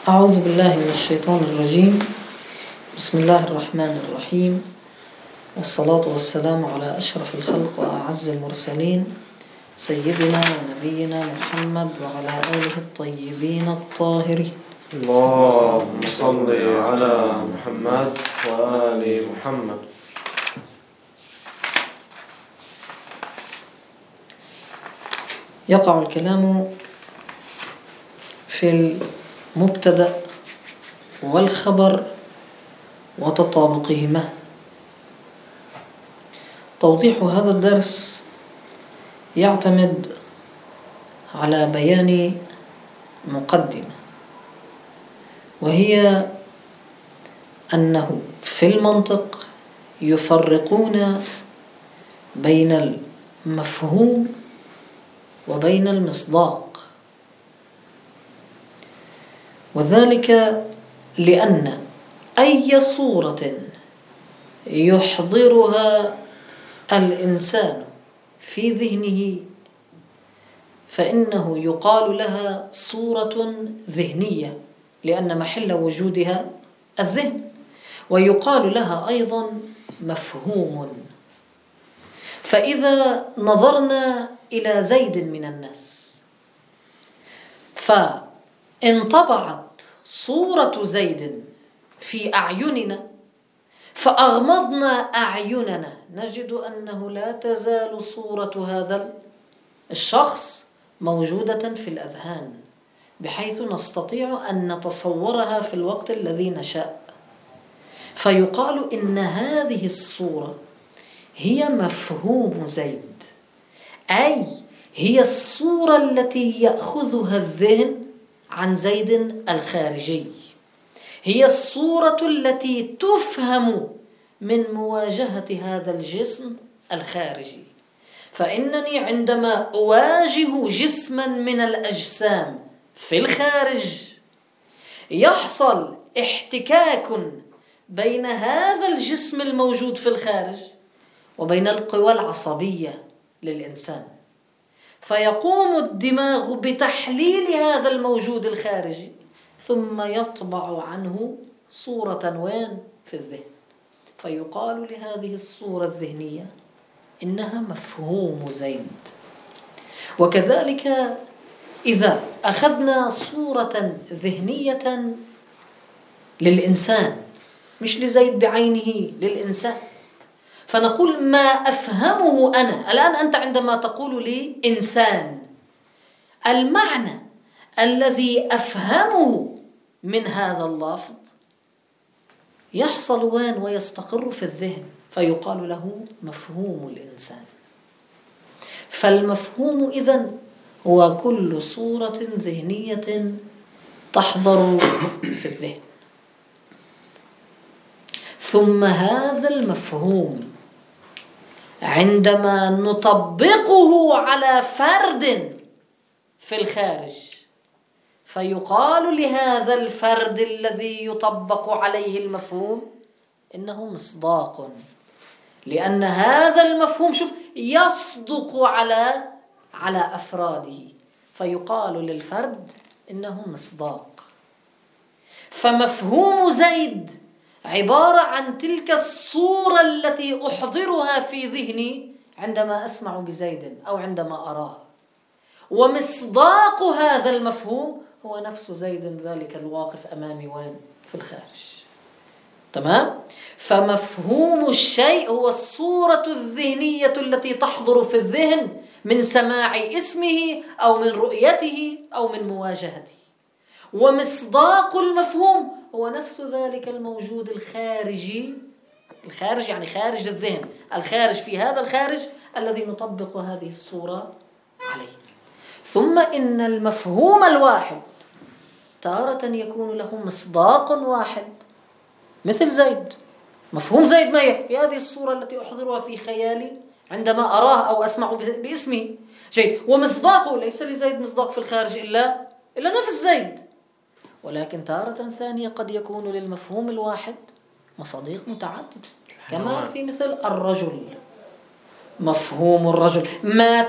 أعوذ بالله من الشيطان الرجيم. بسم الله الرحمن الرحيم، والصلاة والسلام على أشرف الخلق وأعز المرسلين سيدنا ونبينا محمد وعلى آله الطيبين الطاهرين. اللهم صل على محمد وآل محمد. يقع الكلام في المبتدأ والخبر وتطابقهما. توضيح هذا الدرس يعتمد على بيان مقدمة، وهي أنه في المنطق يفرقون بين المفهوم وبين المصداق، وذلك لأن أي صورة يحضرها الإنسان في ذهنه فإنه يقال لها صورة ذهنية، لأن محل وجودها الذهن، ويقال لها أيضا مفهوم. فإذا نظرنا إلى زيد من الناس فانطبعت صورة زيد في أعيننا فأغمضنا أعيننا، نجد أنه لا تزال صورة هذا الشخص موجودة في الأذهان، بحيث نستطيع أن نتصورها في الوقت الذي نشاء. فيقال إن هذه الصورة هي مفهوم زيد، أي هي الصورة التي يأخذها الذهن عن زيد الخارجي، هي الصورة التي تفهم من مواجهة هذا الجسم الخارجي. فإنني عندما أواجه جسما من الأجسام في الخارج يحصل احتكاك بين هذا الجسم الموجود في الخارج وبين القوى العصبية للإنسان، فيقوم الدماغ بتحليل هذا الموجود الخارجي ثم يطبع عنه صورة وين في الذهن، فيقال لهذه الصورة الذهنية إنها مفهوم زيد. وكذلك إذا أخذنا صورة ذهنية للإنسان، مش لزيد بعينه، للإنسان، فنقول ما أفهمه أنا الآن. أنت عندما تقول لي إنسان، المعنى الذي أفهمه من هذا اللفظ يحصل وين ويستقر في الذهن، فيقال له مفهوم الإنسان. فالمفهوم إذن هو كل صورة ذهنية تحضر في الذهن، ثم هذا المفهوم عندما نطبقه على فرد في الخارج فيقال لهذا الفرد الذي يطبق عليه المفهوم إنه مصداق، لأن هذا المفهوم يصدق على أفراده، فيقال للفرد إنه مصداق. فمفهوم زيد عبارة عن تلك الصورة التي أحضرها في ذهني عندما أسمع بزيد أو عندما أراه، ومصداق هذا المفهوم هو نفس زيد ذلك الواقف أمامي وين في الخارج. تمام؟ فمفهوم الشيء هو الصورة الذهنية التي تحضر في الذهن من سماع اسمه أو من رؤيته أو من مواجهته، ومصداق المفهوم هو نفس ذلك الموجود الخارجي. الخارج يعني خارج الذهن، الخارج في هذا الخارج الذي نطبق هذه الصورة عليه. ثم إن المفهوم الواحد تارة يكون له مصداق واحد، مثل زيد. مفهوم زيد ما هي هذه الصورة التي أحضرها في خيالي عندما أراه أو أسمع باسمه شيء، ومصداقه ليس لزيد مصداق في الخارج إلا نفس زيد. ولكن تارة ثانية قد يكون للمفهوم الواحد مصادق متعددة، كما في مثل الرجل. مفهوم الرجل، ما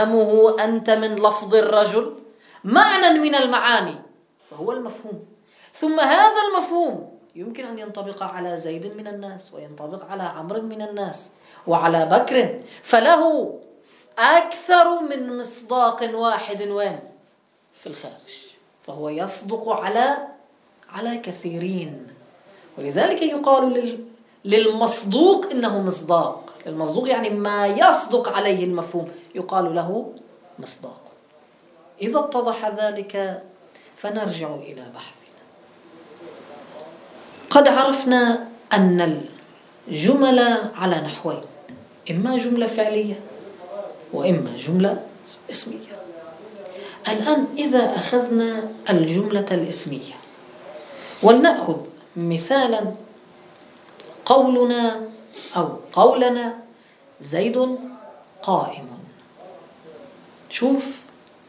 تفهمه أنت من لفظ الرجل معنى من المعاني فهو المفهوم، ثم هذا المفهوم يمكن أن ينطبق على زيد من الناس، وينطبق على عمرو من الناس، وعلى بكر، فله أكثر من مصداق واحد وين؟ في الخارج، فهو يصدق على كثيرين. ولذلك يقال للمصدوق إنه مصداق. المصدوق يعني ما يصدق عليه المفهوم يقال له مصداق. إذا اتضح ذلك فنرجع إلى بحثنا. قد عرفنا أن الجمل على نحوين، إما جملة فعلية وإما جملة اسمية. الآن إذا أخذنا الجملة الاسمية ولنأخذ مثالا، قولنا زيد قائم. شوف،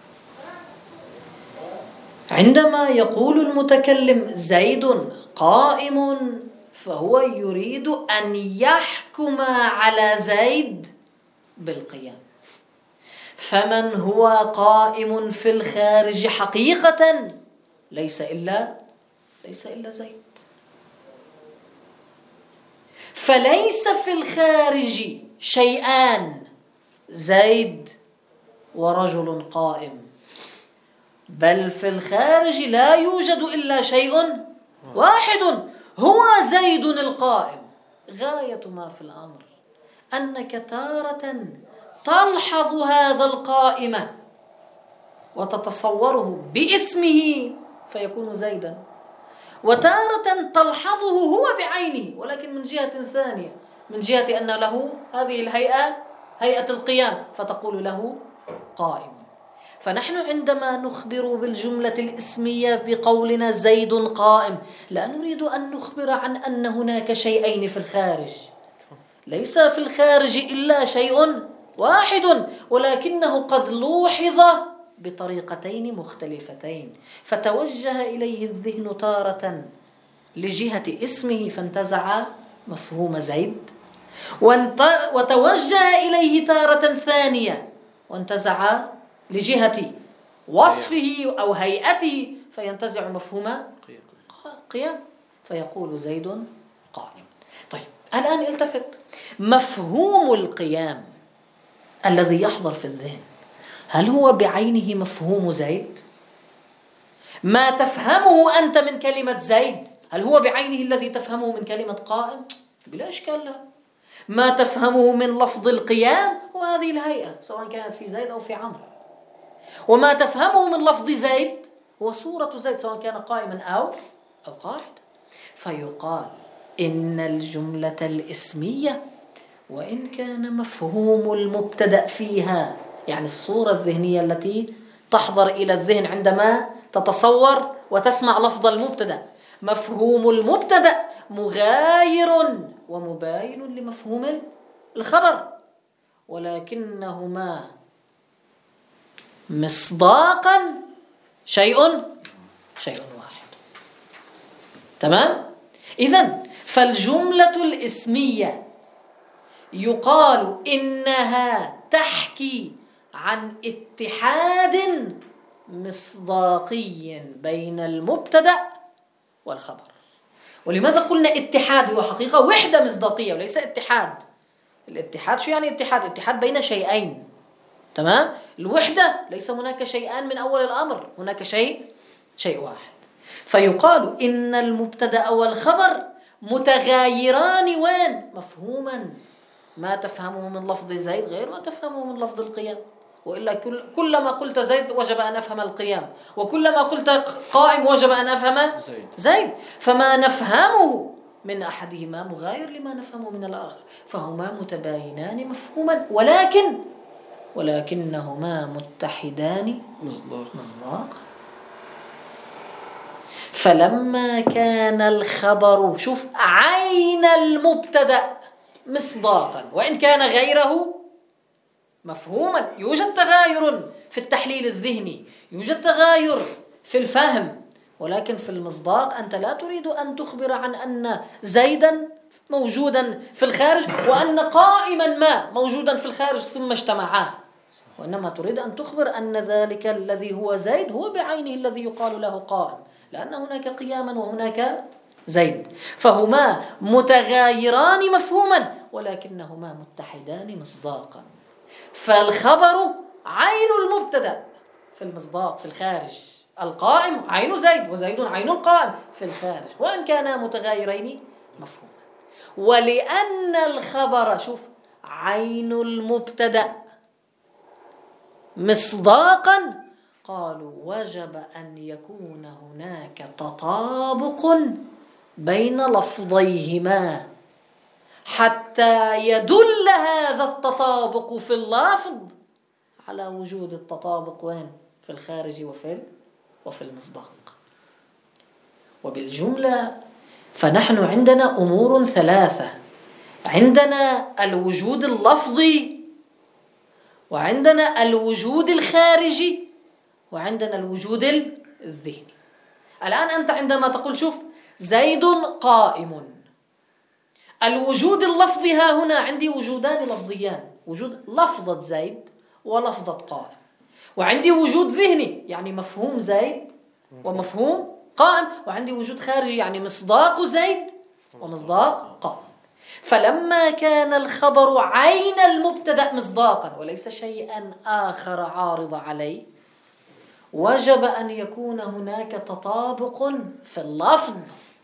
عندما يقول المتكلم زيد قائم فهو يريد أن يحكم على زيد بالقيام. فمن هو قائم في الخارج حقيقة ليس إلا زيد. فليس في الخارج شيئان زيد ورجل قائم، بل في الخارج لا يوجد إلا شيء واحد هو زيد القائم. غاية ما في الأمر أنك تارة تلحظ هذا القائم وتتصوره باسمه فيكون زيدا، وتارة تلحظه هو بعينه ولكن من جهة ثانية، من جهة أن له هذه الهيئة، هيئة القيام، فتقول له قائم. فنحن عندما نخبر بالجملة الاسمية بقولنا زيد قائم لا نريد أن نخبر عن أن هناك شيئين في الخارج، ليس في الخارج إلا شيء واحد، ولكنه قد لوحظ بطريقتين مختلفتين، فتوجه إليه الذهن تارة لجهة اسمه فانتزع مفهوم زيد، وتوجه إليه تارة ثانية وانتزع لجهة وصفه أو هيئته فينتزع مفهوم قيام، فيقول زيد قائم. طيب الآن التفت، مفهوم القيام الذي يحضر في الذهن هل هو بعينه مفهوم زيد؟ ما تفهمه أنت من كلمة زيد هل هو بعينه الذي تفهمه من كلمة قائم؟ بلا إشكال له. ما تفهمه من لفظ القيام هو هذه الهيئة سواء كانت في زيد أو في عمرو، وما تفهمه من لفظ زيد هو صورة زيد سواء كان قائما أو قاعد. فيقال إن الجملة الاسمية وإن كان مفهوم المبتدأ فيها، يعني الصورة الذهنية التي تحضر إلى الذهن عندما تتصور وتسمع لفظ المبتدأ، مفهوم المبتدأ مغاير ومباين لمفهوم الخبر، ولكنهما مصداقا شيء واحد. تمام؟ إذن فالجملة الاسمية يقال إنها تحكي عن اتحاد مصداقي بين المبتدأ والخبر. ولماذا قلنا اتحاد؟ هو حقيقة وحدة مصداقية وليس اتحاد. الاتحاد شو يعني اتحاد؟ اتحاد بين شيئين. تمام؟ الوحدة ليس هناك شيئان من أول الأمر، هناك شيء واحد. فيقال إن المبتدأ والخبر متغايران وين؟ مفهوما. ما تفهمه من لفظ زيد غير ما تفهمه من لفظ القيام، وإلا كلما قلت زيد وجب أن أفهم القيام، وكلما قلت قائم وجب أن أفهم زيد. فما نفهمه من أحدهما مغاير لما نفهمه من الآخر، فهما متباينان مفهوما ولكنهما متحدان مصداقا. فلما كان الخبر شوف عين المبتدأ مصداقا وإن كان غيره مفهوما، يوجد تغاير في التحليل الذهني، يوجد تغاير في الفهم، ولكن في المصداق أنت لا تريد أن تخبر عن أن زيدا موجودا في الخارج وأن قائما ما موجودا في الخارج ثم اجتمعا، وإنما تريد أن تخبر أن ذلك الذي هو زيد هو بعينه الذي يقال له قائم، لأن هناك قياما وهناك زيد، فهما متغايران مفهوما ولكنهما متحدان مصداقا. فالخبر عين المبتدأ في المصداق في الخارج، القائم عين زيد وزيد عين القائم في الخارج، وإن كانا متغايرين مفهوما. ولأن الخبر شوف عين المبتدأ مصداقا قالوا وجب أن يكون هناك تطابق بين لفظيهما حتى يدل هذا التطابق في اللفظ على وجود التطابق وين؟ في الخارج وفي المصداق. وبالجملة فنحن عندنا أمور ثلاثة، عندنا الوجود اللفظي، وعندنا الوجود الخارجي، وعندنا الوجود الذهني. الآن أنت عندما تقول شوف زيد قائم، الوجود اللفظي ها هنا عندي وجودان لفظيان، وجود لفظة زيد ولفظة قائم، وعندي وجود ذهني يعني مفهوم زيد ومفهوم قائم، وعندي وجود خارجي يعني مصداق زيد ومصداق قائم. فلما كان الخبر عين المبتدأ مصداقا وليس شيئا آخر عارض عليه، وجب أن يكون هناك تطابق في اللفظ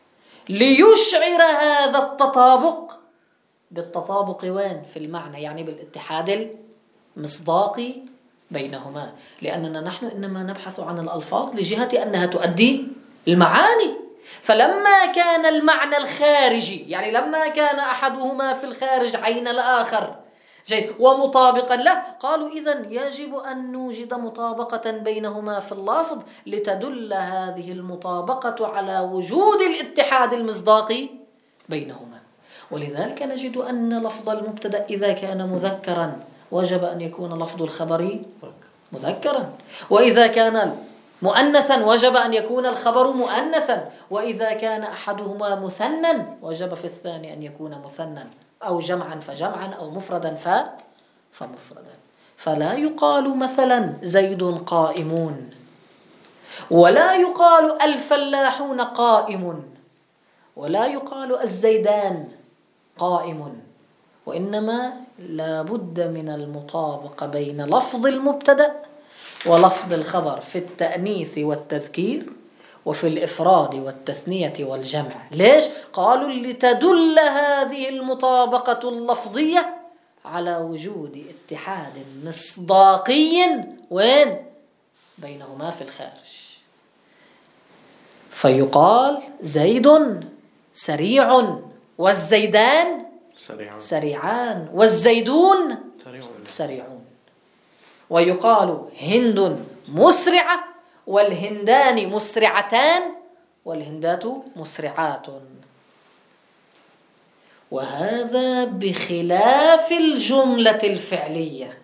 ليشعر هذا التطابق بالتطابق وين؟ في المعنى، يعني بالاتحاد المصداقي بينهما. لأننا نحن إنما نبحث عن الألفاظ لجهة أنها تؤدي المعاني. فلما كان المعنى الخارجي، يعني لما كان أحدهما في الخارج عين الآخر جيد ومطابقا له، قالوا إذن يجب أن نوجد مطابقة بينهما في اللفظ لتدل هذه المطابقة على وجود الاتحاد المصداقي بينهما. ولذلك نجد أن لفظ المبتدأ إذا كان مذكرا وجب أن يكون لفظ الخبر مذكرا، وإذا كان مؤنثا وجب أن يكون الخبر مؤنثا، وإذا كان أحدهما مثنى وجب في الثاني أن يكون مثنى، أو جمعا فجمعا، أو مفردا فمفردا. فلا يقال مثلا زيد قائمون، ولا يقال الفلاحون قائم، ولا يقال الزيدان قائم، وإنما لا بد من المطابقة بين لفظ المبتدأ ولفظ الخبر في التأنيث والتذكير وفي الإفراد والتثنية والجمع. ليش؟ قالوا لتدل هذه المطابقة اللفظية على وجود اتحاد مصداقي وين؟ بينهما في الخارج. فيقال زيد سريع والزيدان سريعان والزيدون سريعون. ويقال هند مسرعة والهندان مسرعتان والهندات مسرعات. وهذا بخلاف الجملة الفعلية،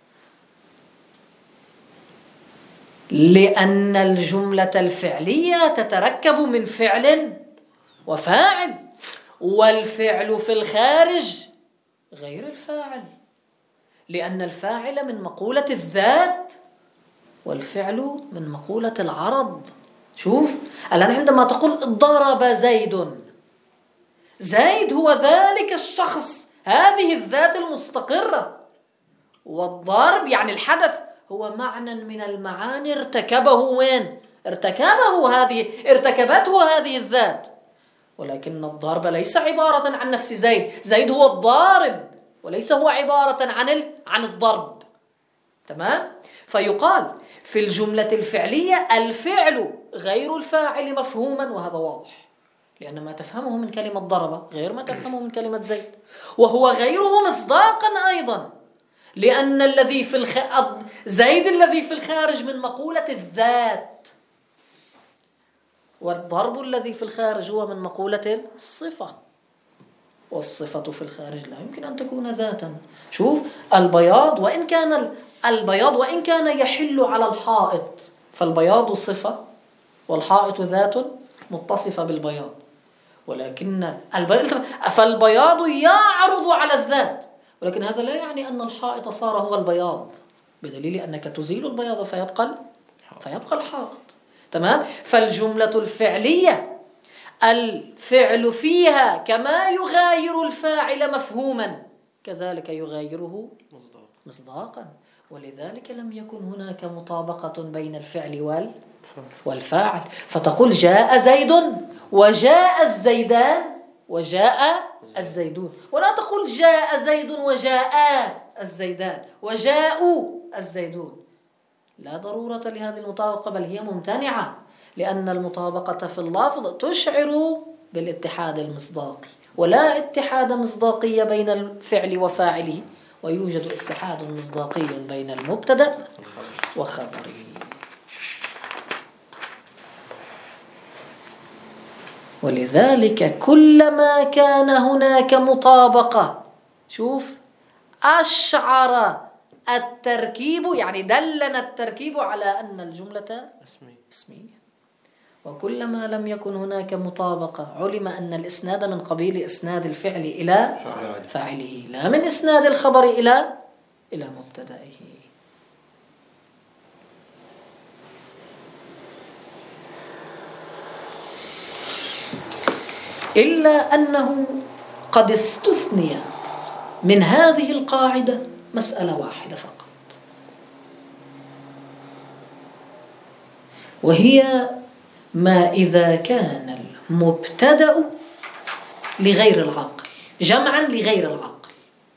لأن الجملة الفعلية تتركب من فعل وفاعل، والفعل في الخارج غير الفاعل، لأن الفاعل من مقولة الذات والفعل من مقولة العرض. شوف الآن عندما تقول ضرب زيد، زيد هو ذلك الشخص، هذه الذات المستقرة، والضرب يعني الحدث هو معنى من المعاني ارتكبه وين؟ ارتكبته هذه الذات. ولكن الضرب ليس عبارة عن نفس زيد، زيد هو الضارب وليس هو عبارة عن الضرب. تمام؟ فيقال في الجملة الفعلية الفعل غير الفاعل مفهوما، وهذا واضح، لأن ما تفهمه من كلمة ضرب غير ما تفهمه من كلمة زيد، وهو غيره مصداقا أيضا، لأن الذي في زيد الذي في الخارج من مقولة الذات، والضرب الذي في الخارج هو من مقولة الصفة، والصفة في الخارج لا يمكن أن تكون ذاتا. شوف البياض وإن كان يحل على الحائط، فالبياض صفة والحائط ذات متصفة بالبياض، ولكن فالبياض يعرض على الذات، ولكن هذا لا يعني أن الحائط صار هو البياض. بدليل أنك تزيل البياض فيبقى الحائط. تمام. فالجملة الفعلية الفعل فيها كما يغاير الفاعل مفهوما كذلك يغايره مصداقا، ولذلك لم يكن هناك مطابقة بين الفعل والفاعل. فتقول جاء زيد وجاء الزيدان وجاء الزيدون، ولا تقول جاء زيد وجاء الزيدان وجاءوا الزيدون. لا ضرورة لهذه المطابقة، بل هي ممتنعة، لأن المطابقة في اللفظ تشعر بالاتحاد المصداقي، ولا اتحاد مصداقي بين الفعل وفاعله، ويوجد اتحاد مصداقي بين المبتدأ وخبره. ولذلك كلما كان هناك مطابقة، شوف، أشعر التركيب، يعني دلنا التركيب على أن الجملة اسمية. وكلما لم يكن هناك مطابقة علم أن الإسناد من قبيل إسناد الفعل إلى فاعله، لا من إسناد الخبر إلى مبتدئه. إلا أنه قد استثني من هذه القاعدة مسألة واحدة فقط، وهي ما إذا كان المبتدأ لغير العاقل، جمعا لغير العاقل،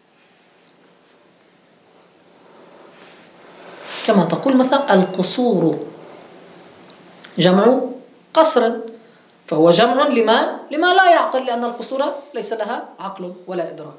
كما تقول مثلا القصور جمع قصر، فهو جمع لما لا يعقل، لأن القصور ليس لها عقل ولا إدراك.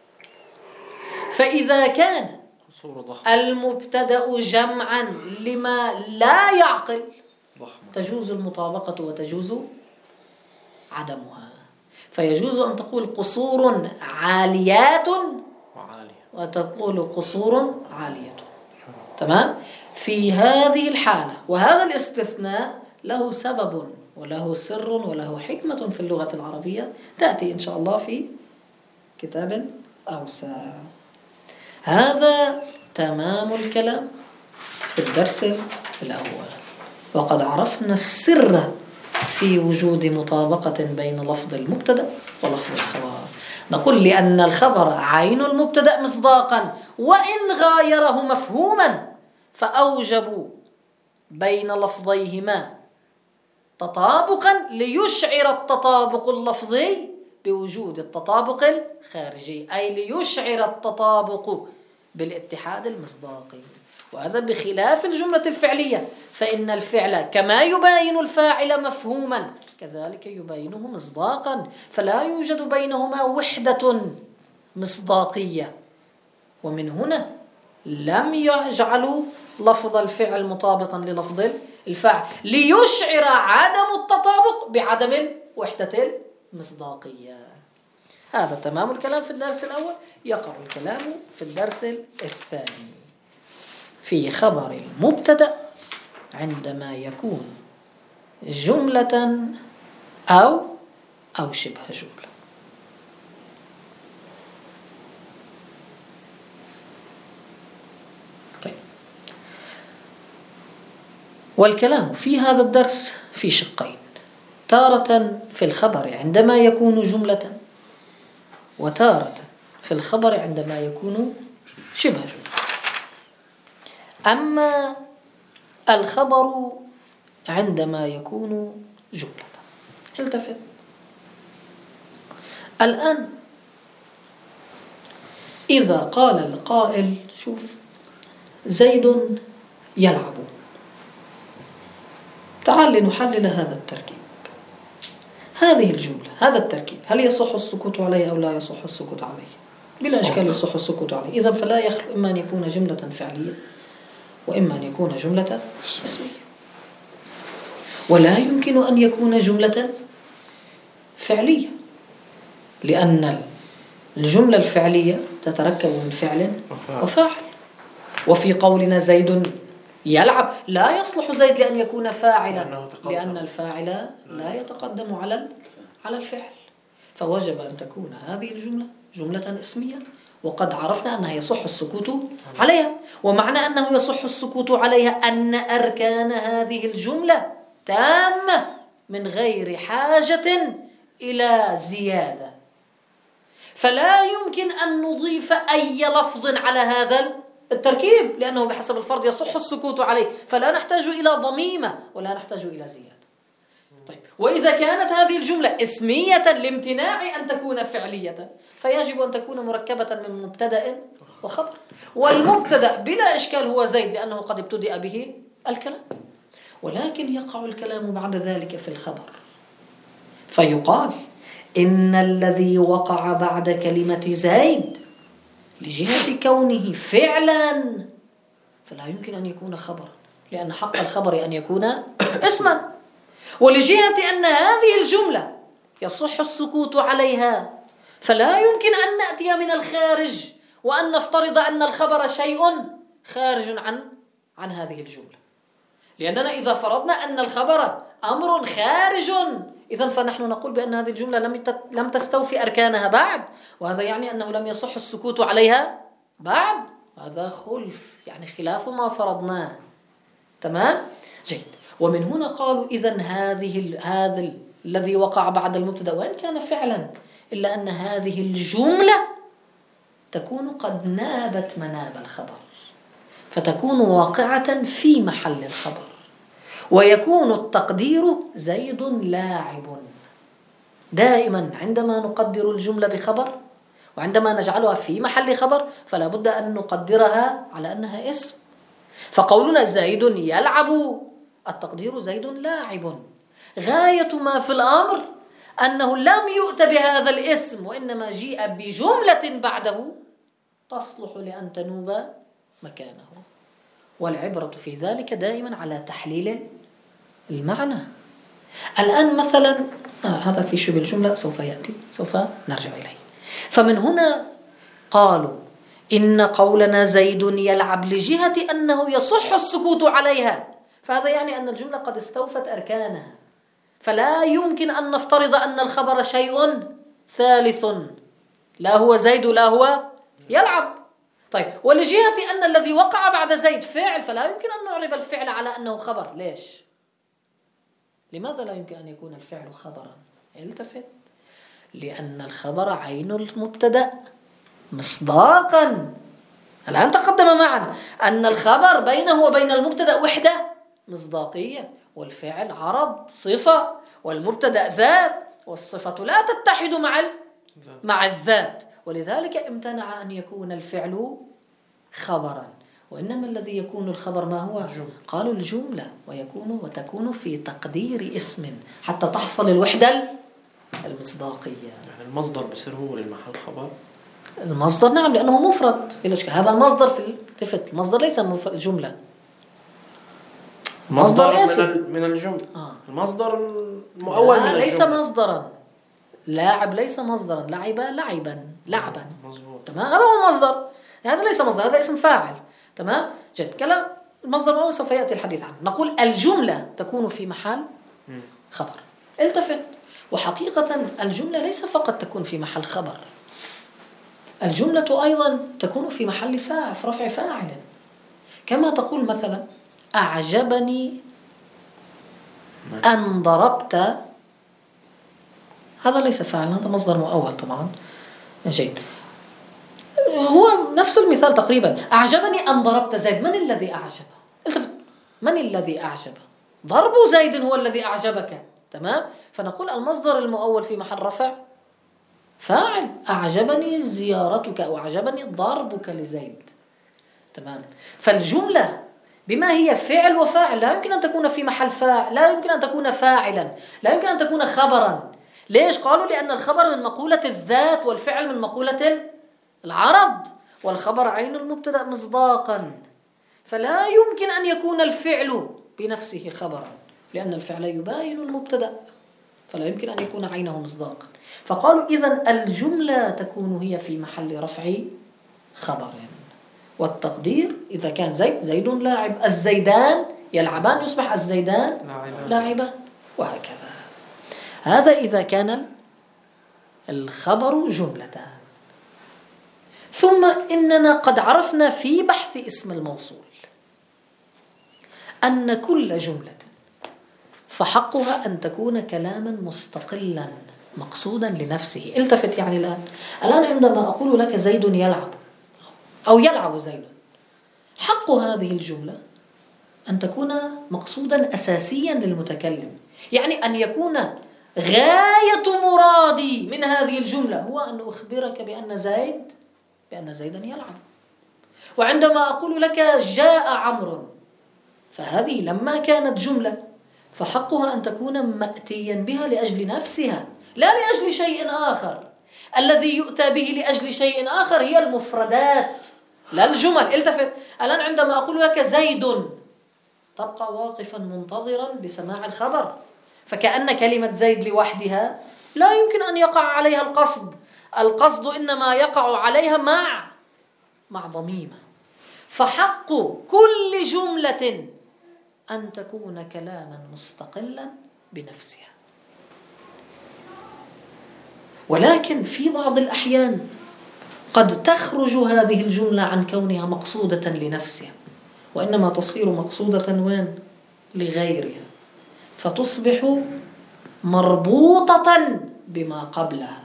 فإذا كان المبتدأ جمعا لما لا يعقل تجوز المطابقة وتجوز عدمها. فيجوز أن تقول قصور عاليات وتقول قصور عالية. تمام؟ في هذه الحالة وهذا الاستثناء له سبب وله سر وله حكمة في اللغة العربية، تأتي إن شاء الله في كتاب أوسع. هذا تمام الكلام في الدرس الأول، وقد عرفنا السر في وجود مطابقة بين لفظ المبتدأ ولفظ الخبر. نقول لأن الخبر عين المبتدأ مصداقا، وإن غايره مفهوما فأوجبوا بين لفظيهما تطابقا ليشعر التطابق اللفظي بوجود التطابق الخارجي، أي ليشعر التطابق بالاتحاد المصداقي. وهذا بخلاف الجملة الفعلية، فإن الفعل كما يباين الفاعل مفهوما كذلك يباينه مصداقا، فلا يوجد بينهما وحدة مصداقية. ومن هنا لم يجعلوا لفظ الفعل مطابقا للفظ الفاعل ليشعر عدم التطابق بعدم الوحدة المصداقية. هذا تمام الكلام في الدرس الأول. يقع الكلام في الدرس الثاني في خبر المبتدأ عندما يكون جملة أو شبه جملة. طيب. والكلام في هذا الدرس في شقين: تارة في الخبر عندما يكون جملة، وتارة في الخبر عندما يكون شبه جملة. أما الخبر عندما يكون جملة، التفت الآن. إذا قال القائل: شوف، زيد يلعب، تعال لنحلل هذا التركيب، هذه الجملة، هذا التركيب، هل يصح السكوت عليه أو لا يصح السكوت عليه؟ بلا إشكال يصح السكوت عليه. إذن فلا يخلو إما أن يكون جملة فعلية وإما أن يكون جملة اسمية، ولا يمكن أن يكون جملة فعلية، لأن الجملة الفعلية تتركب من فعل وفاعل. وفي قولنا زيد يلعب لا يصلح زيد لأن يكون فاعلا، لأن الفاعل لا يتقدم على الفعل، فوجب أن تكون هذه الجملة جملة اسمية وقد عرفنا أنها يصح السكوت عليها. ومعنى أنه يصح السكوت عليها أن أركان هذه الجملة تامة من غير حاجة إلى زيادة، فلا يمكن أن نضيف أي لفظ على هذا التركيب، لأنه بحسب الفرض يصح السكوت عليه، فلا نحتاج إلى ضميمة ولا نحتاج إلى زيادة. طيب، وإذا كانت هذه الجملة اسمية لامتناع أن تكون فعلية، فيجب أن تكون مركبة من مبتدأ وخبر، والمبتدأ بلا إشكال هو زيد لأنه قد ابتدأ به الكلام، ولكن يقع الكلام بعد ذلك في الخبر، فيقال إن الذي وقع بعد كلمة زيد لجهة كونه فعلا فلا يمكن أن يكون خبرا، لأن حق الخبر أن يكون اسما، ولجهة أن هذه الجملة يصح السكوت عليها فلا يمكن أن نأتي من الخارج وأن نفترض أن الخبر شيء خارج عن هذه الجملة، لأننا إذا فرضنا أن الخبر أمر خارج إذن فنحن نقول بأن هذه الجملة لم تستوفي أركانها بعد، وهذا يعني أنه لم يصح السكوت عليها بعد، هذا خلف، يعني خلاف ما فرضناه. تمام؟ جيد. ومن هنا قالوا إذن هذا الذي وقع بعد المبتدأ وإن كان فعلا إلا أن هذه الجملة تكون قد نابت مناب الخبر، فتكون واقعة في محل الخبر، ويكون التقدير زيد لاعب. دائما عندما نقدر الجملة بخبر وعندما نجعلها في محل خبر فلا بد أن نقدرها على أنها اسم، فقولنا زيد يلعب التقدير زيد لاعب. غاية ما في الأمر أنه لم يؤت بهذا الاسم وإنما جيء بجملة بعده تصلح لأن تنوب مكانه، والعبرة في ذلك دائما على تحليل المعنى. الآن مثلا هذا في شبه الجملة سوف يأتي، سوف نرجع إليه. فمن هنا قالوا إن قولنا زيد يلعب لجهة أنه يصح السكوت عليها، فهذا يعني أن الجملة قد استوفت أركانها، فلا يمكن أن نفترض أن الخبر شيء ثالث، لا هو زيد لا هو يلعب. طيب، ولجهة أن الذي وقع بعد زيد فعل، فلا يمكن أن نعرب الفعل على أنه خبر. ليش؟ لماذا لا يمكن أن يكون الفعل خبرا؟ التفت، لأن الخبر عين المبتدأ مصداقا. الآن تقدم معنا أن الخبر بينه وبين المبتدأ وحدة مصداقية، والفعل عرض صفة، والمبتدأ ذات، والصفة لا تتحد مع الذات، ولذلك امتنع أن يكون الفعل خبرا، وإنما الذي يكون الخبر ما هو؟ قالوا الجملة، وتكون في تقدير اسم حتى تحصل الوحدة المصداقية. يعني المصدر بصير هو للمحل خبر؟ المصدر نعم، لأنه مفرد. هذا المصدر في التفت، المصدر ليس الجملة، مصدر من الجملة. المصدر المؤول من ليس مصدرا. لاعب ليس مصدرا، لعب لعبا. مظبوط. تمام، هذا هو المصدر، هذا ليس مصدر، هذا اسم فاعل. تمام، جد. كلام المصدر الأول سوف يأتي الحديث عنه. نقول الجملة تكون في محل خبر. التفت، وحقيقة الجملة ليس فقط تكون في محل خبر، الجملة أيضا تكون في محل فاعل، في رفع فاعل، كما تقول مثلا أعجبني أن ضربت، هذا ليس فاعل، هذا مصدر مؤول طبعا. جيد، هو نفس المثال تقريبا. أعجبني أن ضربت زيد، من الذي أعجبه؟ التفت، من الذي أعجبه؟ ضرب زيد هو الذي أعجبك. تمام، فنقول المصدر المؤول في محل رفع فاعل، أعجبني زيارتك أو أعجبني ضربك لزيد. تمام، فالجملة بما هي فعل وفاعل لا يمكن أن تكون في محل فاعل، لا يمكن أن تكون فاعلا، لا يمكن أن تكون خبرا. ليش؟ قالوا لأن الخبر من مقولة الذات والفعل من مقولة العرض، والخبر عين المبتدأ مصداقا، فلا يمكن أن يكون الفعل بنفسه خبرا، لأن الفعل يباين المبتدأ، فلا يمكن أن يكون عينه مصداقا. فقالوا إذن الجملة تكون هي في محل رفع خبر، والتقدير إذا كان زيد لاعب، الزيدان يلعبان يصبح الزيدان لاعبان، وهكذا. هذا إذا كان الخبر جملة. ثم إننا قد عرفنا في بحث اسم الموصول أن كل جملة فحقها أن تكون كلاما مستقلا مقصودا لنفسه. التفت يعني الآن عندما أقول لك زيد يلعب أو يلعب زيد، حق هذه الجملة أن تكون مقصودا أساسيا للمتكلم، يعني أن يكون غاية مرادي من هذه الجملة هو أن أخبرك بأن زيدا يلعب. وعندما أقول لك جاء عمرو، فهذه لما كانت جملة فحقها أن تكون مأتيا بها لأجل نفسها لا لأجل شيء آخر. الذي يؤتى به لأجل شيء آخر هي المفردات لا الجمل. التفت الآن عندما أقول لك زيد تبقى واقفا منتظرا لسماع الخبر، فكأن كلمة زيد لوحدها لا يمكن أن يقع عليها القصد إنما يقع عليها مع ضميمة. فحق كل جملة أن تكون كلاما مستقلا بنفسها. ولكن في بعض الأحيان قد تخرج هذه الجملة عن كونها مقصودة لنفسها وإنما تصير مقصودة لغيرها، فتصبح مربوطة بما قبلها.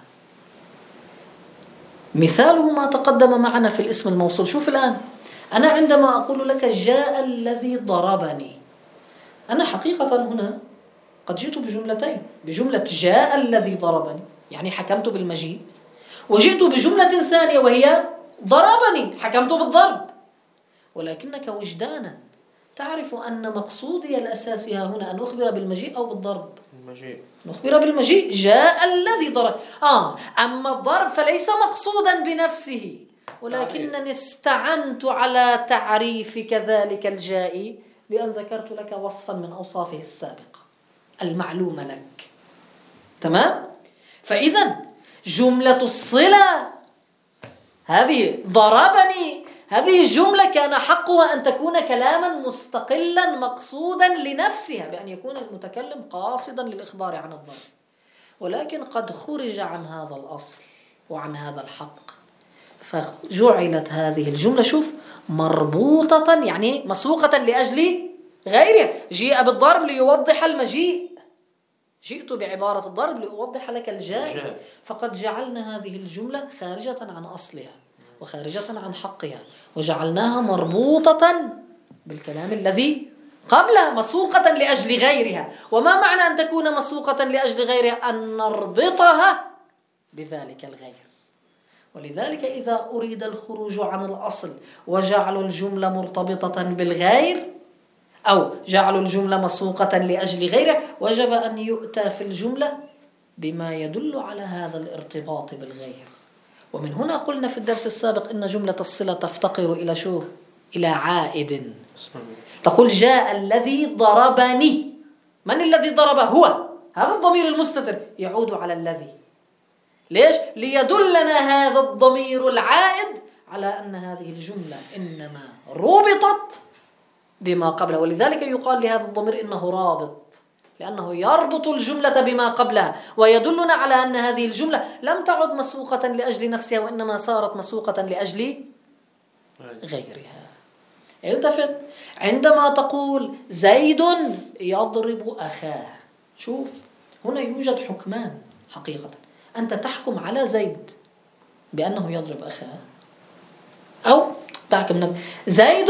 مثاله ما تقدم معنا في الاسم الموصول. شوف الآن أنا عندما أقول لك جاء الذي ضربني، أنا حقيقة هنا قد جئت بجملتين، بجملة جاء الذي ضربني يعني حكمت بالمجيء، وجئت بجملة ثانية وهي ضربني حكمت بالضرب. ولكنك وجدانا تعرف أن مقصودي الأساسي هنا أن أخبر بالمجيء أو بالضرب؟ المجيء. نخبر بالمجيء. جاء الذي ضرب. أما الضرب فليس مقصودا بنفسه، ولكنني استعنت على تعريف كذلك الجائي بأن ذكرت لك وصفا من أوصافه السابقة المعلومة لك. تمام؟ فإذا جملة الصلة هذه ضربني، هذه الجملة كان حقها أن تكون كلاما مستقلا مقصودا لنفسها بأن يكون المتكلم قاصدا للإخبار عن الضرب. ولكن قد خرج عن هذا الأصل وعن هذا الحق، فجعلت هذه الجملة شوف مربوطة يعني مسوقة لأجل غيرها. جيء بالضرب ليوضح المجيء، جئت بعبارة الضرب لأوضح لك الجاء، فقد جعلنا هذه الجملة خارجة عن أصلها وخارجة عن حقها وجعلناها مربوطة بالكلام الذي قبلها مسوقة لأجل غيرها. وما معنى أن تكون مسوقة لأجل غيرها؟ أن نربطها بذلك الغير. ولذلك إذا أريد الخروج عن الأصل وجعل الجملة مرتبطة بالغير أو جعل الجملة مسوقة لأجل غيره، وجب أن يؤتى في الجملة بما يدل على هذا الارتباط بالغير. ومن هنا قلنا في الدرس السابق إن جملة الصلة تفتقر إلى شو؟ إلى عائد. تقول جاء الذي ضربني، من الذي ضرب؟ هو. هذا الضمير المستتر يعود على الذي. ليش؟ ليدلنا هذا الضمير العائد على أن هذه الجملة إنما ربطت بما قبلها. ولذلك يقال لهذا الضمير إنه رابط، لأنه يربط الجملة بما قبلها ويدلنا على أن هذه الجملة لم تعد مسوقة لأجل نفسها وإنما صارت مسوقة لأجل غيرها. التفت عندما تقول زيد يضرب أخاه، شوف هنا يوجد حكمان حقيقة. أنت تحكم على زيد بأنه يضرب أخاه، أو تحكم زيد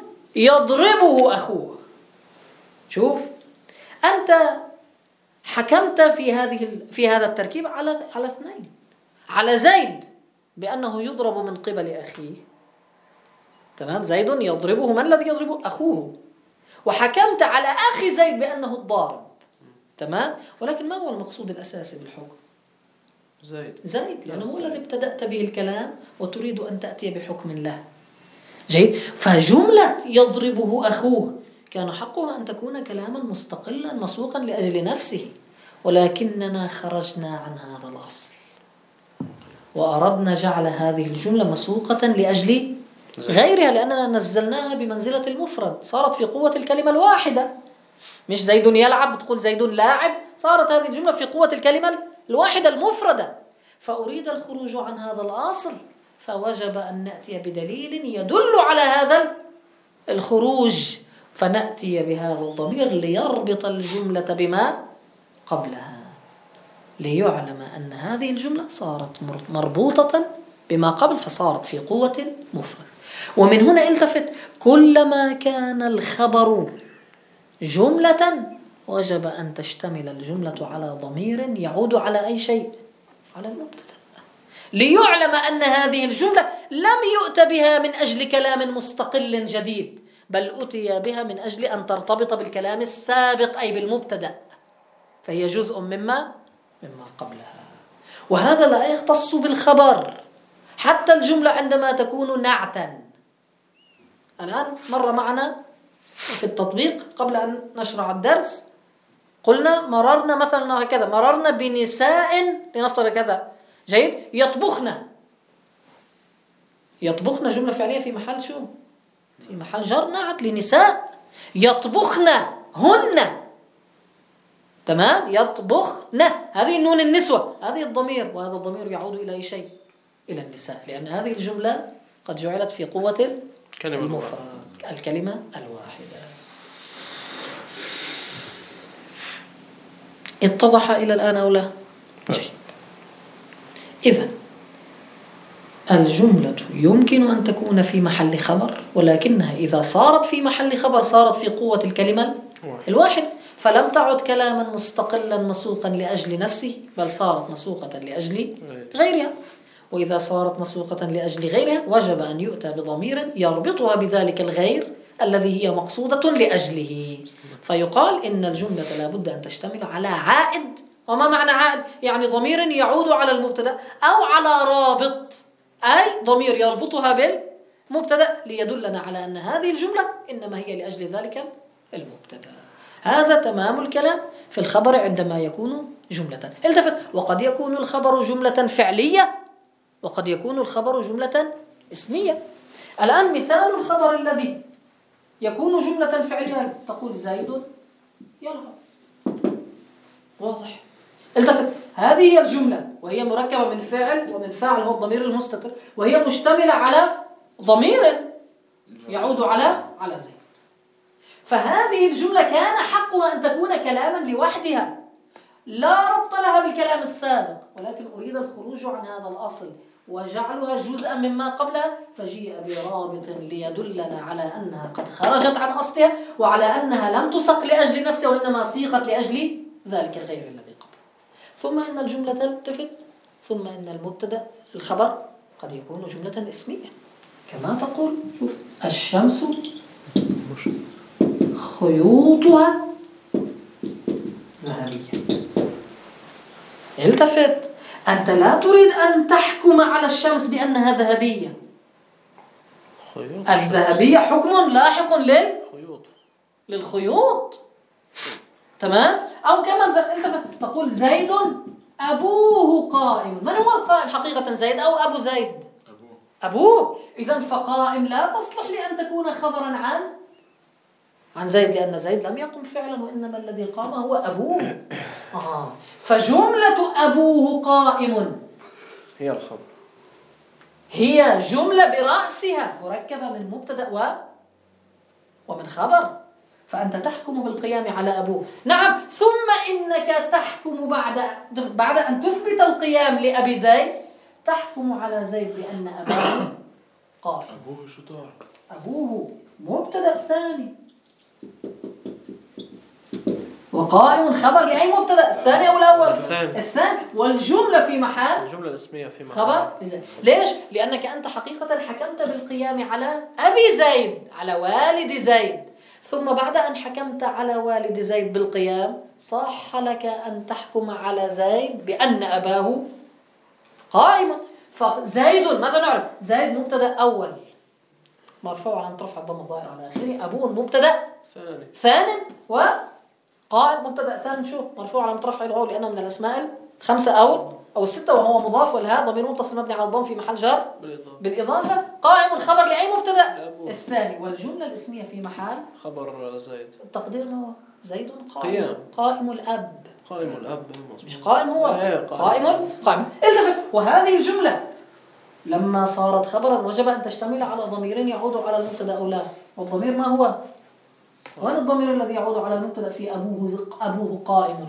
يضربه أخوه. شوف أنت حكمت في هذا التركيب على اثنين، على زيد بأنه يضرب من قبل أخيه. تمام؟ زيد يضربه، من الذي يضربه؟ أخوه. وحكمت على أخي زيد بأنه الضارب. تمام؟ ولكن ما هو المقصود الأساسي بالحكم؟ زيد، لأنه هو الذي ابتدأت به الكلام وتريد أن تأتي بحكم له. جيد. فجملة يضربه أخوه كان حقها أن تكون كلاما مستقلا مسوقا لأجل نفسه، ولكننا خرجنا عن هذا الأصل وأردنا جعل هذه الجملة مسوقة لأجل غيرها، لأننا نزلناها بمنزلة المفرد، صارت في قوة الكلمة الواحدة. مش زيد يلعب تقول زيد لاعب، صارت هذه الجملة في قوة الكلمة الواحدة المفردة. فأريد الخروج عن هذا الأصل فوجب أن نأتي بدليل يدل على هذا الخروج، فنأتي بهذا الضمير ليربط الجملة بما قبلها، ليعلم أن هذه الجملة صارت مربوطة بما قبل فصارت في قوة مفرد. ومن هنا التفت، كلما كان الخبر جملة وجب أن تشتمل الجملة على ضمير يعود على أي شيء؟ على المبتدأ، ليعلم أن هذه الجملة لم يؤت بها من أجل كلام مستقل جديد، بل أتي بها من أجل أن ترتبط بالكلام السابق أي بالمبتدأ، فهي جزء مما قبلها. وهذا لا يختص بالخبر، حتى الجملة عندما تكون نعتا. الآن مر معنا في التطبيق قبل أن نشرع الدرس، قلنا مررنا مثلا هكذا، مررنا بنساء لنفترض كذا، جيد، يطبخن جملة فعلية في محل شو؟ في محل جر نعت لنساء، يطبخن هن، تمام، يطبخن، هذه نون النسوة، هذه الضمير، وهذا الضمير يعود إلى أي شيء؟ إلى النساء، لأن هذه الجملة قد جعلت في قوة المفرد، الكلمة الواحدة. اتضح إلى الآن أو لا؟ جيد. إذن الجملة يمكن أن تكون في محل خبر، ولكنها إذا صارت في محل خبر صارت في قوة الكلمة الواحد، فلم تعد كلاما مستقلا مسوقا لأجل نفسه، بل صارت مسوقة لأجل غيرها. وإذا صارت مسوقة لأجل غيرها وجب أن يؤتى بضمير يربطها بذلك الغير الذي هي مقصودة لأجله، فيقال إن الجملة لا بد أن تشتمل على عائد. وما معنى عائد؟ يعني ضمير يعود على المبتدأ أو على رابط، أي ضمير يربطها بالمبتدأ ليدلنا على أن هذه الجملة إنما هي لأجل ذلك المبتدأ. هذا تمام الكلام في الخبر عندما يكون جملة. التفت، وقد يكون الخبر جملة فعلية وقد يكون الخبر جملة اسمية. الآن مثال الخبر الذي يكون جملة فعلية، تقول زيد يلعب، واضح. التفت، هذه هي الجملة وهي مركبة من فعل ومن فاعل هو الضمير المستتر، وهي مشتملة على ضمير يعود على زيد. فهذه الجملة كان حقها أن تكون كلاما لوحدها لا ربط لها بالكلام السابق، ولكن أريد الخروج عن هذا الأصل وجعلها جزءا مما قبلها، فجيء برابط ليدلنا على أنها قد خرجت عن أصلها، وعلى أنها لم تسق لأجل نفسها وإنما سيقت لأجل ذلك الغير الذي قبل. ثم إن الجملة التفت، ثم إن المبتدأ الخبر قد يكون جملة اسمية، كما تقول شوف الشمس خيوطها ذهبية. التفت، أنت لا تريد أن تحكم على الشمس بأنها ذهبية، الذهبية حكم لاحق للخيوط، تمام؟ أو كما التفت تقول زيد أبوه قائم. من هو القائم حقيقة، زيد أو أبو زيد؟ أبوه. إذن فقائم لا تصلح لأن تكون خبرا عن زيد، لأن زيد لم يقم فعلا وإنما الذي قام هو أبوه. فجملة أبوه قائم هي الخبر، هي جملة برأسها مركبة من مبتدأ ومن خبر، فأنت تحكم بالقيام على أبوه. نعم، ثم إنك تحكم بعد أن تثبت القيام لأبي زيد، تحكم على زيد بأن أباه قائم. أبوه شطار، أبوه مبتدأ ثاني، وقائم خبر لأي مبتدأ، الثاني أو الأول؟ الثاني. والجملة في محل، الجملة الاسمية في محل خبر. ليش؟ لأنك أنت حقيقة حكمت بالقيام على أبي زيد، على والد زيد، ثم بعد أن حكمت على والد زيد بالقيام صح لك أن تحكم على زيد بأن أباه قائم. فزيد ماذا نعرف؟ زيد مبتدأ أول مرفوع على رفع الضم الظاهر على آخره، أبوه مبتدأ ثاني، وقائم مبتدأ ثاني شو مرفوع على رفع الواو لأنه من الأسماء الخمسة أو الستة، وهو مضاف، والهاء ضمير متصل مبني على الضم في محل جر بالإضافة. قائم الخبر لأي مبتدأ؟ الثاني. والجملة الاسمية في محل خبر زيد، التقدير ما هو؟ زيد قائم الأب، مش قائم هو، قائم. التفت، وهذه الجملة لما صارت خبرا وجب أن تشتمل على ضميرين يعود على المبتدأ أو لا. والضمير ما هو؟ وين الضمير الذي يعود على المبتدأ في أبوه قائم؟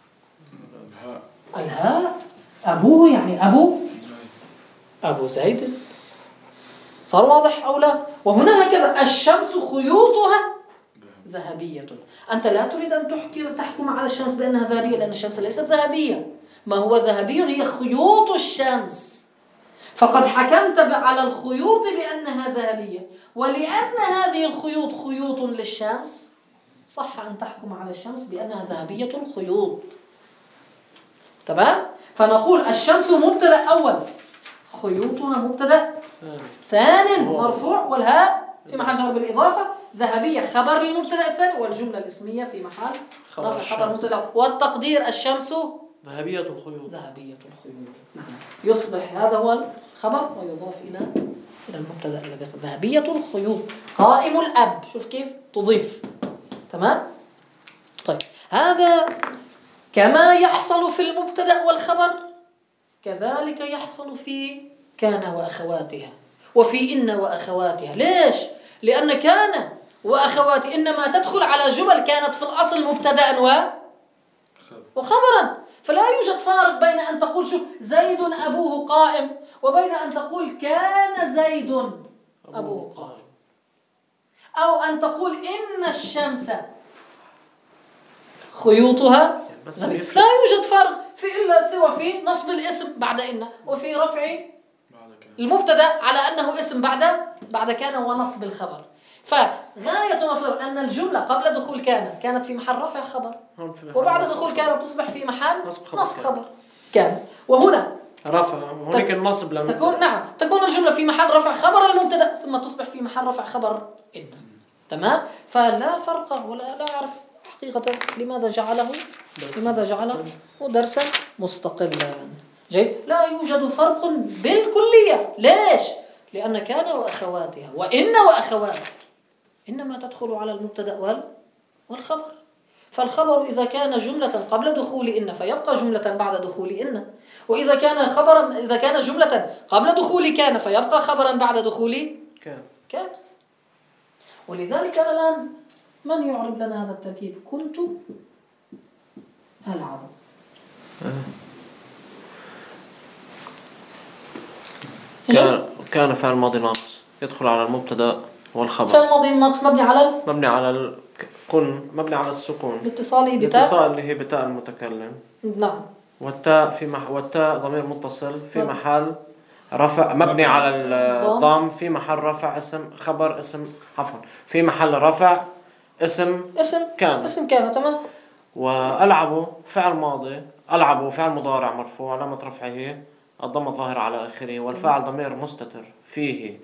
الهاء. أبوه يعني أبو زيد. صار واضح أو لا؟ وهنا هكذا الشمس خيوطها ذهبية. أنت لا تريد أن تحكم على الشمس بأنها ذهبية، لأن الشمس ليست ذهبية. ما هو ذهبي هي خيوط الشمس، فقد حكمت على الخيوط بأنها ذهبية، ولأن هذه الخيوط خيوط للشمس صح أن تحكم على الشمس بأنها ذهبية الخيوط. تمام؟ فنقول الشمس مبتدأ أول، خيوطها مبتدأ ثان مرفوع، والهاء في محل جر بالإضافة، ذهبية خبر للمبتدأ الثاني، والجملة الاسمية في محل رفع خبر مبتدأ، والتقدير الشمس ذهبية الخيوط. نعم. يصبح هذا هو الخبر ويضاف إلى المبتدأ الذي ذهبية الخيوط. قائم الأب، شوف كيف تضيف. تمام؟ طيب هذا كما يحصل في المبتدأ والخبر كذلك يحصل في كان وأخواتها وفي إن وأخواتها. ليش؟ لأن كان وأخواتها إنما تدخل على جمل كانت في الأصل مبتدأ وخبرا، فلا يوجد فارق بين أن تقول شوف زيد أبوه قائم وبين أن تقول كان زيد أبوه قائم، أو أن تقول إن الشمس خيوطها. لا يوجد فرق في إلا سوى في نصب الاسم بعد إن، وفي رفع المبتدأ على أنه اسم بعد كان، ونصب الخبر. فغاية ما في أن الجملة قبل دخول كانت في محل رفع خبر، وبعد دخول كانت تصبح في محل نصب خبر كان. وهنا رفع هناك النصب لما تكون الجملة في محل رفع خبر المبتدأ ثم تصبح في محل رفع خبر إن. تمام؟ فلا فرق لا أعرف حقيقة لماذا جعله درسا مستقلا. جيد؟ لا يوجد فرق بالكلية. ليش؟ لأن كان وأخواتها وإن وأخواتها إنما تدخل على المبتدأ والخبر. فالخبر إذا كان جملة قبل دخول إن فيبقى جملة بعد دخول إن، وإذا كان جملة قبل دخول كان فيبقى خبرا بعد دخول كان. ولذلك الآن من يعرب لنا هذا التركيب؟ كنت ألعب. كان فعل ماضي ناقص يدخل على المبتدا والخبر. فعل ماضي ناقص مبني على السكون لاتصاله بتاء المتكلم. نعم. والتاء ضمير متصل في محل رفع، مبني على الضم في محل رفع في محل رفع اسم كان. تمام. وألعب فعل ماضي، ألعب فعل مضارع مرفوع علامة رفعه الضم الظاهر على آخره، والفاعل ضمير مستتر فيه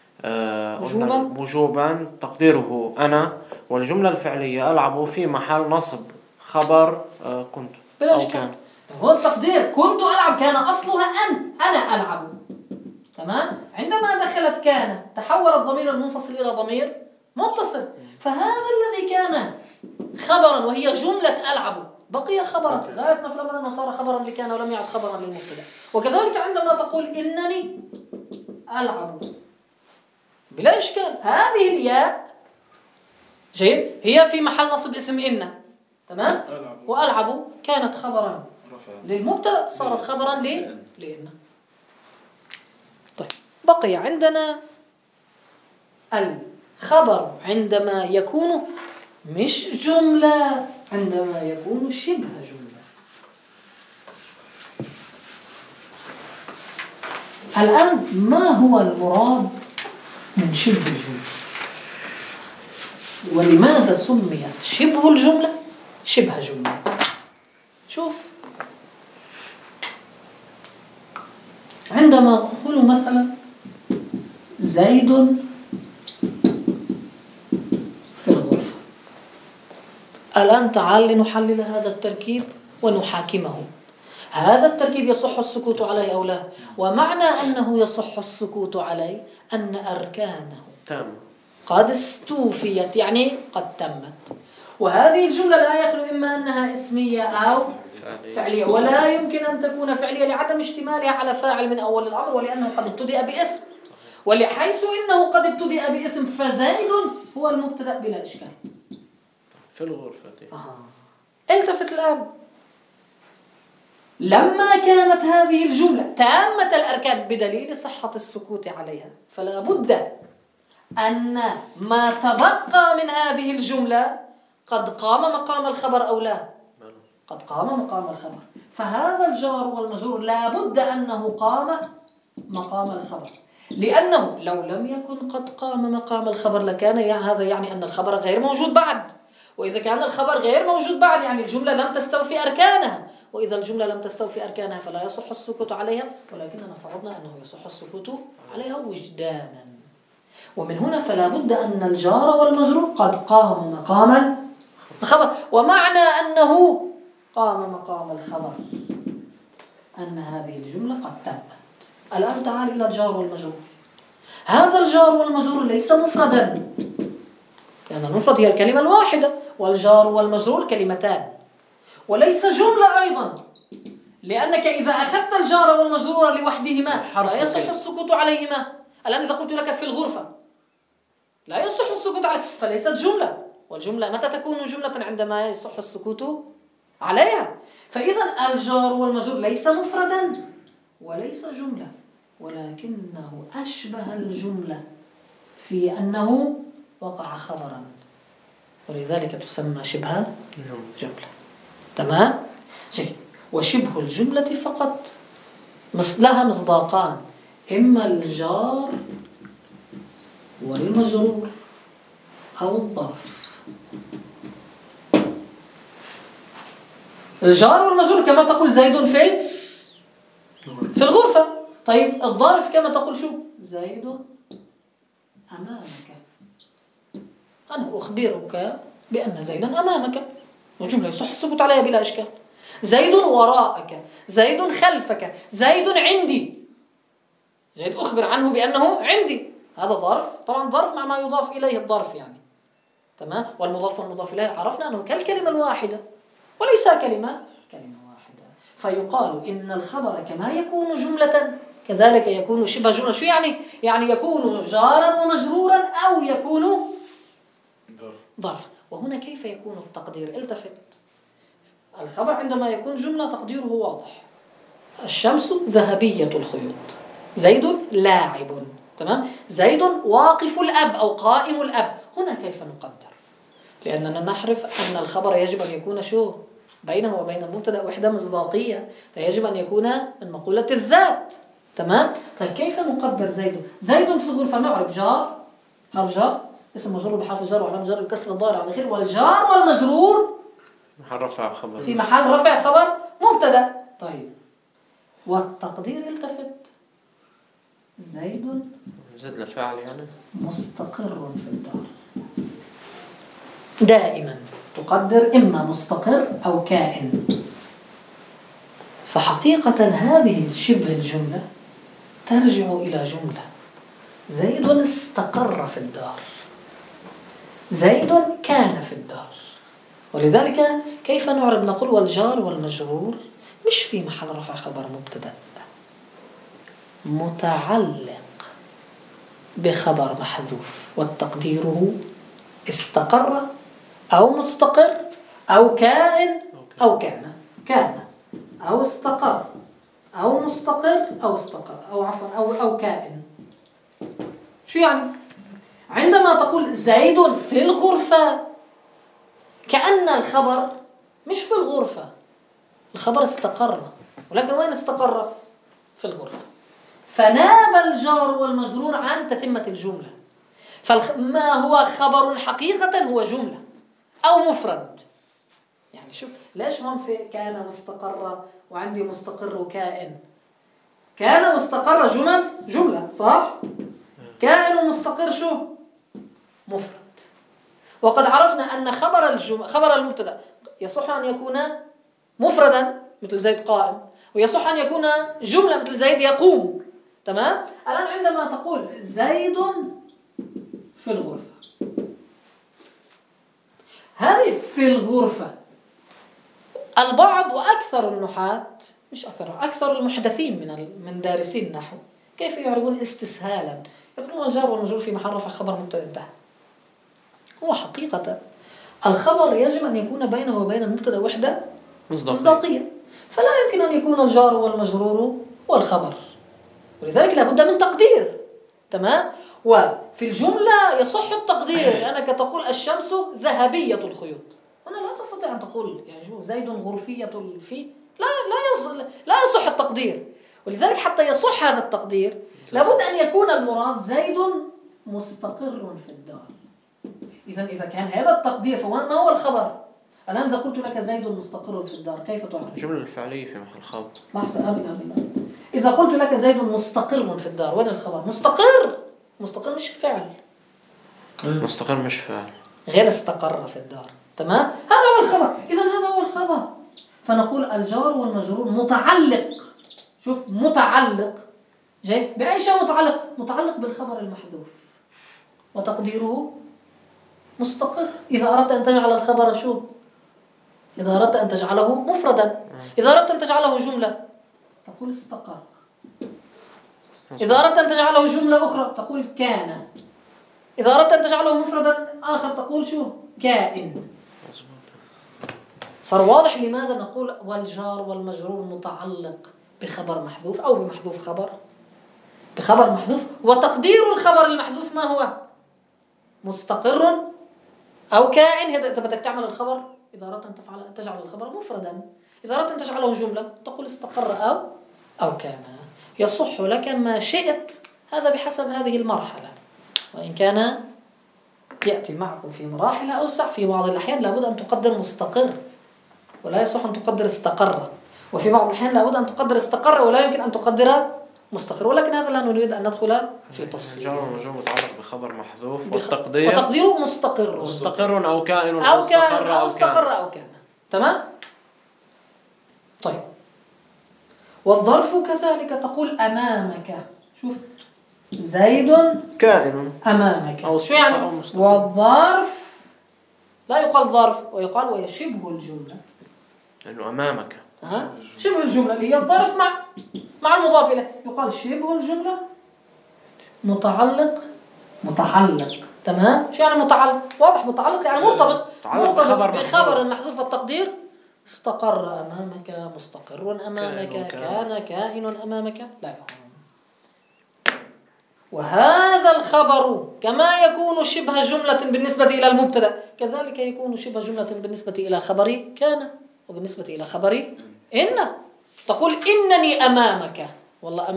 وجوبا تقديره أنا، والجملة الفعلية ألعب في محل نصب خبر كنت أو كان. هو التقدير كنت ألعب كان أصلها أنا ألعب. تمام. عندما دخلت كان تحول الضمير المنفصل إلى ضمير متصل، فهذا الذي كان خبرا وهي جملة ألعب بقي خبرا، لا يتنفى الأمر أنه صار خبرا لكان ولم يعد خبرا للمبتدأ. وكذلك عندما تقول إنني ألعب بلا إشكال، هذه الياء جيد هي في محل نصب اسم إن. تمام. وألعب كانت خبرا للمبتدأ صارت خبرا لإن. طيب بقي عندنا الخبر عندما يكون مش جملة، عندما يكون شبه جملة. الآن ما هو المراد من شبه الجملة؟ ولماذا سميت شبه الجملة شبه جملة؟ شوف، عندما أقول مثلا زيد في الغرفة، الآن تعال لنحلل هذا التركيب ونحاكمه. هذا التركيب يصح السكوت عليه أو لا؟ ومعنى أنه يصح السكوت عليه أن أركانه قد استوفيت، يعني قد تمت، وهذه الجملة لا يخلو إما أنها اسمية أو فعلية، ولا يمكن أن تكون فعلية لعدم اشتمالها على فاعل من أول الأمر، ولأنه قد ابتدأ باسم، ولحيث إنه قد ابتدأ باسم فزيد هو المبتدأ بلا إشكال في الغرفة. التفت الآن، لما كانت هذه الجملة تامة الأركان بدليل صحة السكوت عليها، فلا بد أن ما تبقى من هذه الجملة قد قام مقام الخبر أو لا، قد قام مقام الخبر، فهذا الجار والمجرور لا بد أنه قام مقام الخبر، لأنه لو لم يكن قد قام مقام الخبر لكان هذا يعني أن الخبر غير موجود بعد، وإذا كان الخبر غير موجود بعد يعني الجملة لم تستوفي أركانها، وإذا الجملة لم تستوفي أركانها فلا يصح السكوت عليها، ولكننا فرضنا أنه يصح السكوت عليها وجدانا. ومن هنا فلا بد أن الجار والمجرور قد قام مقام الخبر، ومعنى أنه قام مقام الخبر أن هذه الجملة قد تمت. الآن تعال إلى الجار والمجرور. هذا الجار والمجرور ليس مفردا، لأن المفرد هي الكلمة الواحدة، والجار والمجرور كلمتان، وليس جملة أيضا، لأنك إذا أخذت الجار والمجرور لوحدهما لا يصح السكوت عليهما. الآن إذا قلت لك في الغرفة لا يصح السكوت عليها، فليست جملة، والجملة متى تكون جملة؟ عندما يصح السكوت عليها. فإذا الجار والمجرور ليس مفردا وليس جملة، ولكنه أشبه الجملة في أنه وقع خبرا، ولذلك تسمى شبه جملة. تمام؟ جيد. وشبه الجملة فقط لها مصداقان، إما الجار والمجرور أو الظرف. الجار والمجرور كما تقول زيد في الغرفة. طيب الظرف كما تقول شو؟ زيد أمامك، أنا أخبرك بأن زيدا أمامك، وجملة يصح الثبوت عليها بلا إشكال. زيد وراءك، زيد خلفك، زيد عندي، زيد أخبر عنه بأنه عندي، هذا ظرف. طبعا ظرف مع ما يضاف إليه الظرف يعني. تمام؟ والمضاف والمضاف إليه عرفنا أنه كالكلمة الواحدة وليس كلمة واحدة. فيقال إن الخبر كما يكون جملة كذلك يكون شبه جملة. شو يعني؟ يعني يكون جارا ومجرورا أو يكون ظرف. وهنا كيف يكون التقدير؟ التفت، الخبر عندما يكون جملة تقديره واضح، الشمس ذهبية الخيوط، زيد لاعب. تمام؟ زيد واقف الأب أو قائم الأب. هنا كيف نقدر؟ لأننا نعرف أن الخبر يجب أن يكون شو؟ بينه وبين المبتدأ وحدة مصداقية، فيجب أن يكون من مقولة الذات. تمام؟ طيب كيف نقدر زيد؟ زيد في الغرفة نعرف جار، حرف جار، اسم مجرور بحرف جر وعلامة جر الكسر الضارع على آخره، والجار والمجرور محل رفع خبر، في محل رفع خبر مبتدأ. طيب والتقدير التفت، زيد زد لفعل يعني مستقر في الدار. دائما تقدر إما مستقر أو كائن. فحقيقة هذه شبه الجملة ترجع إلى جملة، زيد استقر في الدار، زيد كان في الدار. ولذلك كيف نعرب؟ نقول والجار والمجرور مش في محل رفع خبر مبتدأ، متعلق بخبر محذوف، والتقديره استقر أو مستقر أو كائن أو كان أو استقر أو مستقر أو استقر أو عفوا أو كائن. شو يعني؟ عندما تقول زيد في الغرفة كأن الخبر مش في الغرفة، الخبر استقر، ولكن وين استقر؟ في الغرفة. فناب الجار والمجرور عن تتمة الجملة. فما هو خبر حقيقة هو جملة أو مفرد. يعني شوف ليش هون في كان مستقر وعندي مستقر وكائن؟ كان مستقر جملة صح؟ كائن ومستقر شو؟ مفرد. وقد عرفنا أن خبر المبتدأ يصح أن يكون مفردا مثل زيد قائم، ويصح أن يكون جملة مثل زيد يقوم. تمام؟ الآن عندما تقول زيد في الغرفة، هذه في الغرفة. البعض وأكثر النحاة، مش أكثر المحدثين من دارسين النحو، كيف يعرفون استسهالا يقولون الجار والمجرور في محل رفع خبر مبتدأ انتهى. هو حقيقة الخبر يجب أن يكون بينه وبين المبتدأ وحدة مصداقية، فلا يمكن أن يكون الجار والمجرور هو الخبر، ولذلك لابد من تقدير. تمام. وفي الجملة يصح التقدير، لأنك تقول الشمس ذهبية الخيوط، هنا لا تستطيع أن تقول يعني زيد غرفية الفي، لا يصح التقدير. ولذلك حتى يصح هذا التقدير لابد أن يكون المراد زيد مستقر في الدار. إذا كان هذا التقدير فما هو الخبر؟ الآن إذا قلت لك زيد مستقر في الدار كيف تعرف؟ الجملة الفعلية في محل خبر. لحظة إذا قلت لك زيد مستقر في الدار وين الخبر؟ مستقر مش فعل. مستقر مش فعل. غير استقر في الدار. تمام؟ هذا هو الخبر. إذا هذا هو الخبر. فنقول الجار والمجرور متعلق. شوف متعلق. جيد. بأي شيء متعلق؟ متعلق بالخبر المحذوف. وتقديره مستقر. إذا أردت أن تجعل الخبر شو؟ إذا أردت أن تجعله مفردا، إذا أردت أن تجعله جملة تقول استقر. إذا أردت أن تجعله جملة أخرى تقول كان. إذا أردت أن تجعله مفردا آخر تقول شو؟ كائن. صار واضح لماذا نقول والجار والمجرور متعلق بخبر محذوف أو بمحذوف خبر؟ بخبر محذوف. وتقدير الخبر المحذوف ما هو؟ مستقر أو كائن. إذا بدك تعمل الخبر، إذا أردت أن تجعل الخبر مفردا، إذا أردت أن تجعله جملة تقول استقر أو كان. يصح لك ما شئت، هذا بحسب هذه المرحلة، وإن كان يأتي معكم في مراحل أوسع. في بعض الأحيان لابد أن تقدر مستقر ولا يصح أن تقدر استقر، وفي بعض الأحيان لابد أن تقدر استقر ولا يمكن أن تقدر مستقر، ولكن هذا لا نريد أن ندخل في تفصيل. الجار والمجرور متعلق بخبر محذوف والتقدير وتقديره مستقر أو كائن أو استقر أو كان. تمام. طيب. والظرف كذلك تقول أمامك. شوف زيد كائن أمامك. شو يعني؟ والظرف لا يقال ظرف ويقال ويشبه الجملة، لأنه أمامك شبه الجملة اللي هي الظرف مع المضاف إليه، يقال شبه الجملة متعلق. تمام. شو يعني متعلق؟ واضح. متعلق يعني مرتبط بخبر محذوف التقدير. استقر أمامك، مستقر أمامك، كان كائن أمامك. لا يهم. وهذا الخبر كما يكون شبه جملة بالنسبة إلى المبتدأ كذلك يكون شبه جملة بالنسبة إلى خبر كان وبالنسبة إلى خبر إن. تقول إنني أمامك، والله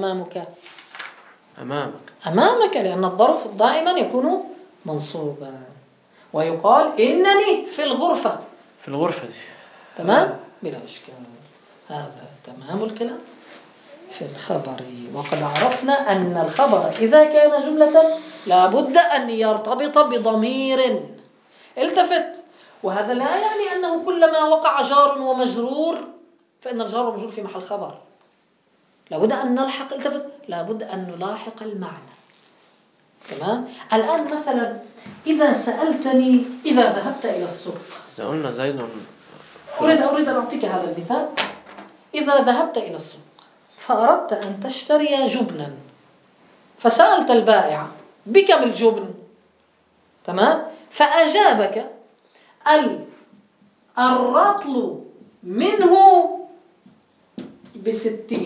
أمامك لأن الظرف دائما يكون منصوبا. ويقال إنني في الغرفة دي. تمام. بلا إشكال. هذا تمام الكلام في الخبر. وقد عرفنا أن الخبر إذا كان جملة لابد أن يرتبط بضمير. التفت. وهذا لا يعني أنه كلما وقع جار ومجرور فإن الجار والمجرور في محل خبر. لابد أن نلحق. التفت. لابد أن نلاحق المعنى. تمام. الآن مثلا إذا سألتني إذا ذهبت إلى السوق، إذا قلنا زيد أريد أن أعطيك هذا المثال. إذا ذهبت إلى السوق فأردت أن تشتري جبنا، فسألت البائع بكم الجبن؟ تمام. فأجابك الرطل منه ب60،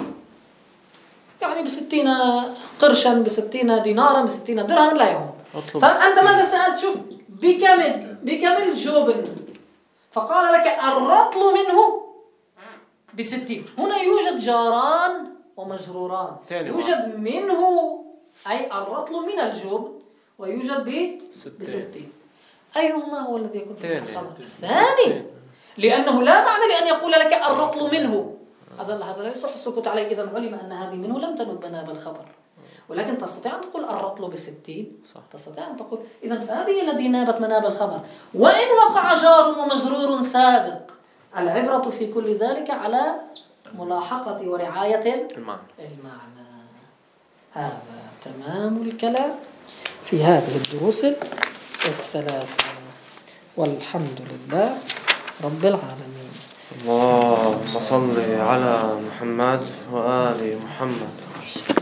يعني ب60 قرشا، ب60 دينارا، ب60 درهم، لا يهم. أنت ماذا سألت؟ شوف بكم الجبن، فقال لك الرطل منه ب60. هنا يوجد جاران ومجروران. يوجد منه أي الرطل من الجبن، ويوجد ب60. أيهما هو الذي يكون في الخبر؟ الثاني، لأنه لا معنى لأن يقول لك الرطل منه، هذا لا يصح السكوت عليه. إذا علم أن هذه منه لم تنب مناب الخبر، ولكن تستطيع أن تقول الرطل ب60. تستطيع أن تقول إذا فهذه التي نابت مناب الخبر. وإن وقع جار ومجرور سابق، العبرة في كل ذلك على ملاحقة ورعاية المعنى. هذا تمام الكلام في هذه الدروس الثلاثة. والحمد لله رب العالمين. اللهم صل على محمد وآل محمد.